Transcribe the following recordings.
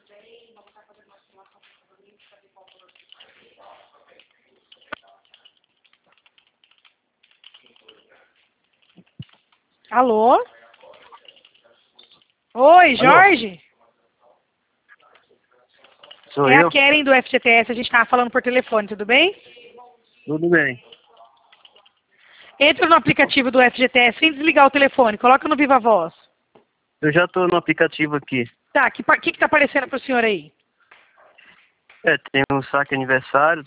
Alô? Oi, Jorge? Sou É a eu? Keren do FGTS, a gente estava falando por telefone, tudo bem? Tudo bem. Entra no aplicativo do FGTS sem desligar o telefone, coloca no Viva Voz. Eu já tô no aplicativo aqui. Tá, o que tá aparecendo pro senhor aí? Tem um saque aniversário,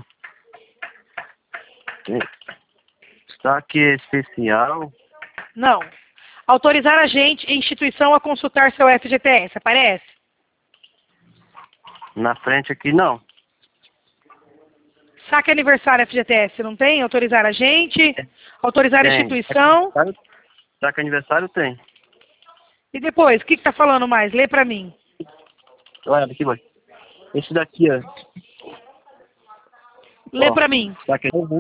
tem saque especial. Não. Autorizar a gente, instituição, a consultar seu FGTS, aparece? Na frente aqui, não. Saque aniversário FGTS, não tem? Autorizar a gente, autorizar a Tem. instituição. Saque aniversário tem. E depois, o que tá falando mais? Lê pra mim. Olha, aqui, vai. Esse daqui, ó. Lê Ó, pra mim. saque novo.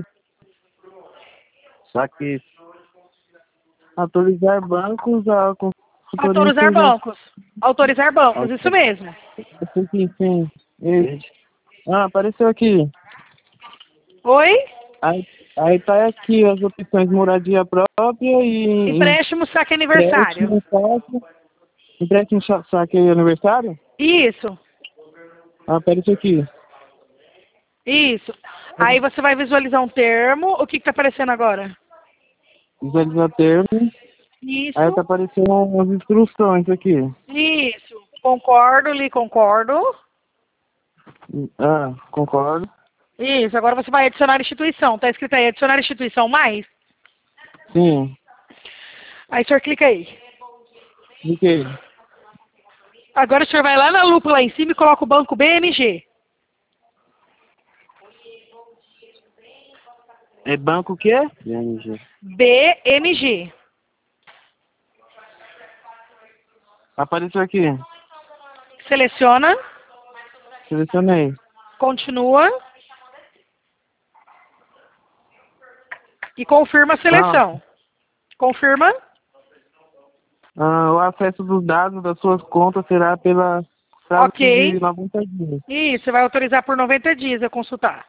Saque. Autorizar bancos a Autorizar bancos. Autorizar bancos, isso mesmo. Sim. Apareceu aqui. Oi? Aí tá aqui as opções moradia própria e Empréstimo, saque aniversário. empréstimo saque aniversário. Isso, Apareceu aqui. isso. Aí você vai visualizar um termo. O que tá aparecendo agora? Visualizar termo. Isso, Aí tá aparecendo umas instruções aqui. isso. Concordo, lhe concordo. Concordo. Isso, agora você vai adicionar instituição. Tá escrito aí, adicionar instituição mais? Sim. Aí o senhor clica aí. Cliquei. Agora o senhor vai lá na lupa lá em cima e coloca o banco BMG. É banco o quê? BMG. BMG. Apareceu aqui. Seleciona, Selecionei. continua e confirma a seleção. Confirma. O acesso dos dados das suas contas será pela prazo Ok. de 90 dias. Isso, você vai autorizar por 90 dias a consultar.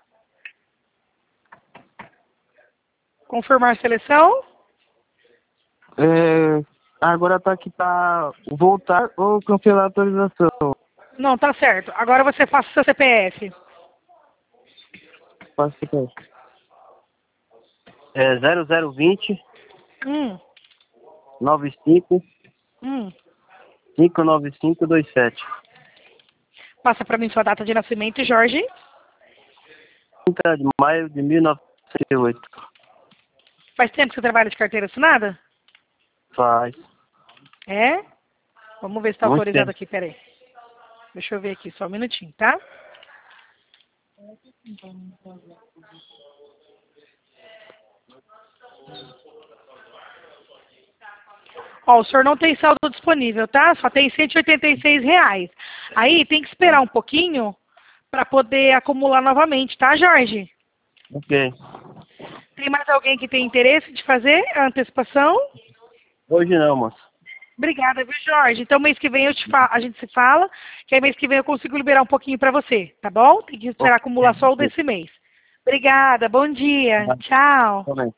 Confirmar a seleção. Agora tá aqui para voltar ou cancelar a autorização. Não, tá certo. Agora você faça o seu CPF. Passo aqui. 0020 Hum, 95 hum. 59527. Passa para mim sua data de nascimento, Jorge. 30 de maio de 1968. Faz tempo que você trabalha de carteira assinada? Faz. É? Vamos ver se está Muito autorizado tempo. aqui, peraí. Deixa eu ver aqui, só um minutinho, tá? Ó, o senhor não tem saldo disponível, tá? Só tem R$ 186. Aí tem que esperar um pouquinho para poder acumular novamente, tá, Jorge? Ok. Tem mais alguém que tem interesse de fazer a antecipação? Hoje não, moço. Obrigada, viu, Jorge? Então, mês que vem a gente se fala, que aí mês que vem eu consigo liberar um pouquinho para você, tá bom? Tem que esperar acumular só o desse mês. Obrigada, bom dia, tchau. Também.